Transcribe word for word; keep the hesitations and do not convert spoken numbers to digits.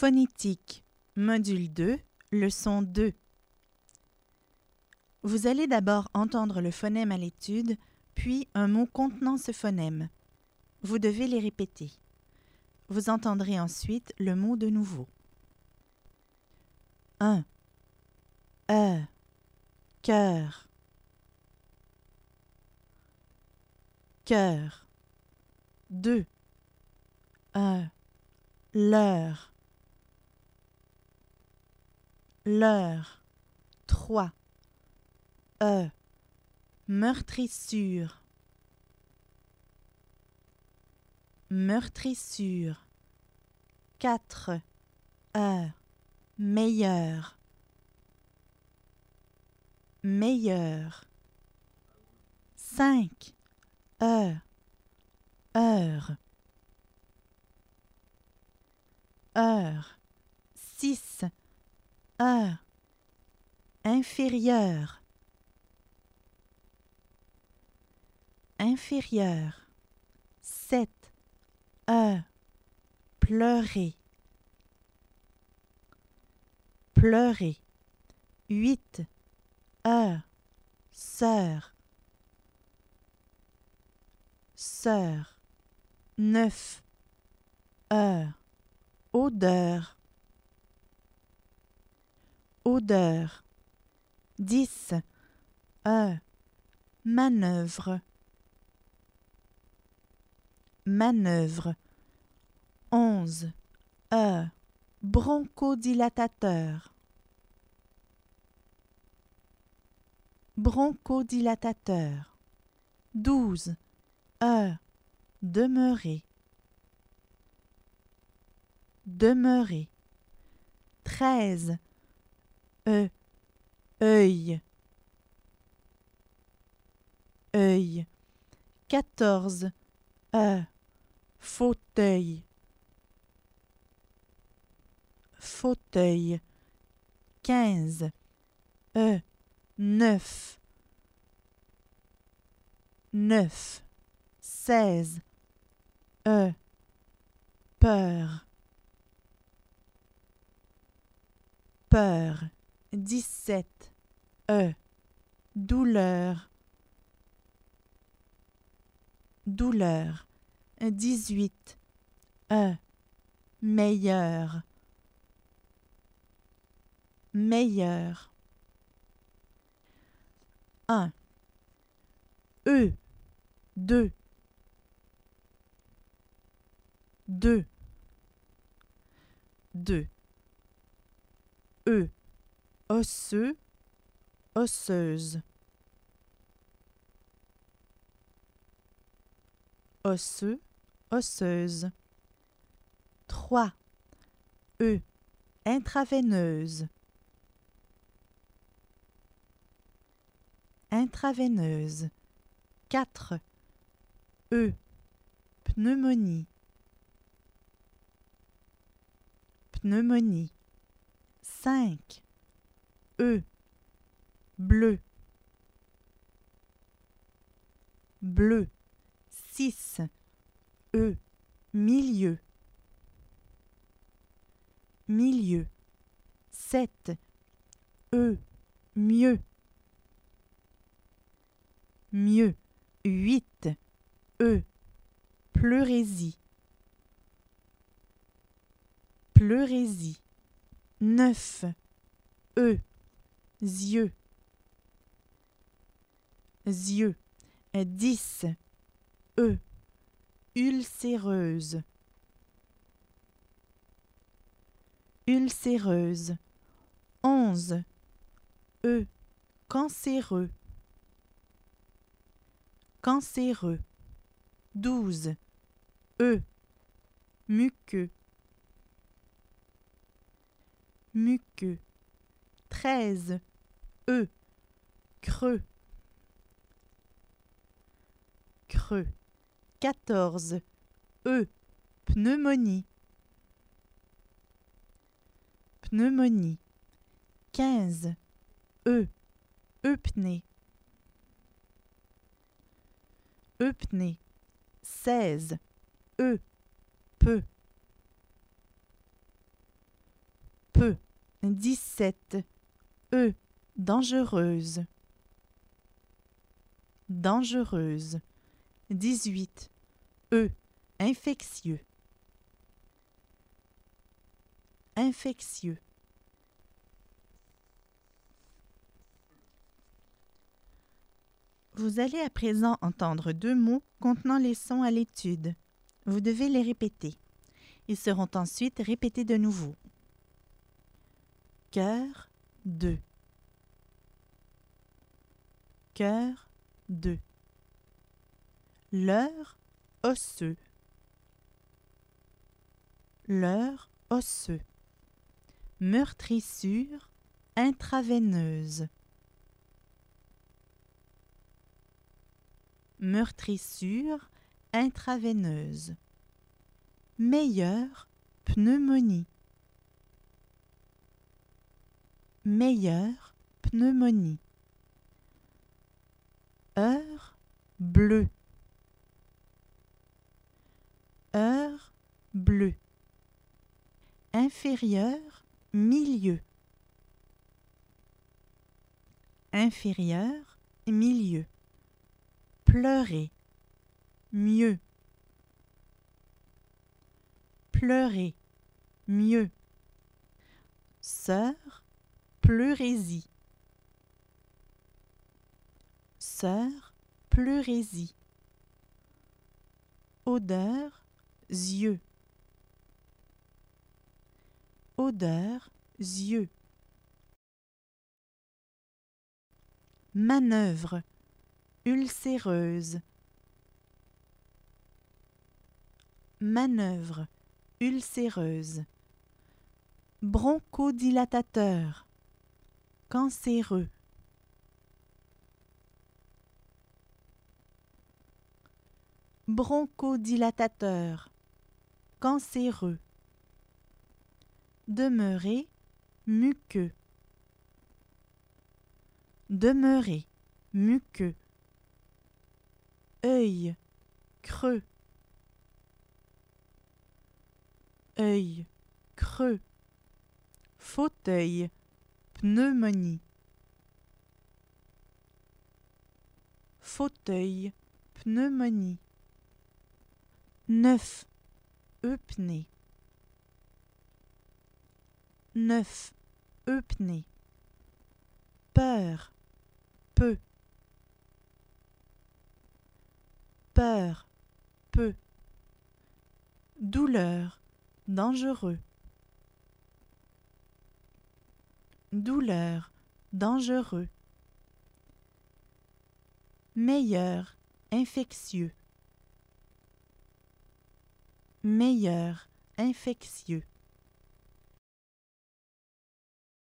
Phonétique, module deux, leçon deux. Vous allez d'abord entendre le phonème à l'étude, puis un mot contenant ce phonème. Vous devez les répéter. Vous entendrez ensuite le mot de nouveau. un. E. Cœur. Cœur. deux. E. L'heure. L'heure. trois. E. Meurtrissure. Meurtrissure. quatre. E. Meilleur. Meilleur. cinq. E. Heure. Heure. six. E. Inférieur. Inférieur. sept. E. Pleurer. Pleurer. huit. E. Sœur. Sœur. neuf. E. Odeur. Odeur. dix. E. Manœuvre. Manœuvre. onze. E. Bronchodilatateur. Bronchodilatateur. douze. E. Demeurer. Demeurer. treize. E. Œil. Œil. quatorze. E. Fauteuil. Fauteuil. quinze. E. Neuf. Neuf. seize. E. Peur. Peur. dix-sept. E. Douleur. Douleur. dix-huit. E. Meilleur. Meilleur. un. E. deux. deux. deux. E. Osseux, osseuse. Osseux, osseuse. trois. E. Intraveineuse. Intraveineuse. quatre. E. Pneumonie. Pneumonie. cinq. E. Bleu. Bleu. six. E. Milieu. Milieu. sept. E. Mieux. Mieux. huit. E. Pleurésie. Pleurésie. neuf. E. Yeux. Yeux. dix. E. Ulcéreuse. Ulcéreuse. onze. E. Cancéreux. Cancéreux. douze. E. Muqueux. Muqueux. treize. E. Creux. Creux. quatorze. E. Pneumonie. Pneumonie. quinze. E. Eupnée. Eupnée. seize. E. Peu. peu. dix-sept. E. Dangereuse. Dangereuse. dix-huit. E. Infectieux. Infectieux. Vous allez à présent entendre deux mots contenant les sons à l'étude. Vous devez les répéter. Ils seront ensuite répétés de nouveau. Cœur, de. Cœur, de. Leurre, osseux. Leurre, osseux. Meurtrissure, intraveineuse. Meurtrissure, intraveineuse. Meilleure, pneumonie. Meilleure, pneumonie. Heure, bleu. Heure, bleu. Inférieur, milieu. Inférieur, milieu. Pleurer, mieux. Pleurer, mieux. Sœur, pleurésie. Sœur, pleurésie. Odeur, yeux. Odeur, yeux. Manœuvre, ulcéreuse. Manœuvre, ulcéreuse. Bronchodilatateur, cancéreux. Bronchodilatateur, cancéreux. Demeurer, muqueux. Demeurer, muqueux. Œil, creux. Œil, creux. Fauteuil, pneumonie. Fauteuil, pneumonie. Neuf, eupnée. Neuf, eupnée. Peur, peu. Peur, peu. Douleur, dangereux. Douleur, dangereux. Meilleur, infectieux. Meilleur, infectieux.